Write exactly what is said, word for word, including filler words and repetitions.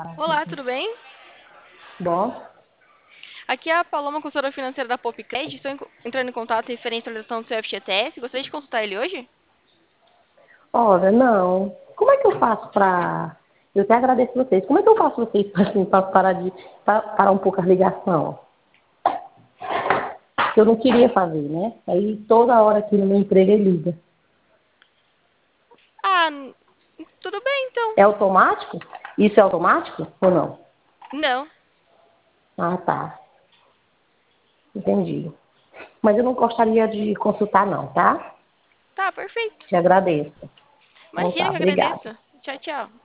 Olá, tudo bem? Bom, Aqui é a Paloma, consultora financeira da Popcred. Estou em- entrando em contato referente à realização do seu F G T S. Gostaria de consultar ele hoje? olha, não. Como é que eu faço para... Eu até agradeço vocês. Como é que eu faço vocês assim, para parar de pra parar um pouco a ligação? Eu não queria fazer, né? Aí toda hora aqui no meu emprego ele liga. Ah, n- tudo bem então. É automático? Isso é automático ou não? Não. Ah, tá. Entendi. Mas eu não gostaria de consultar não, tá? Tá, perfeito. Te agradeço. Então Imagina tá, que eu obrigada. agradeço. Tchau, tchau.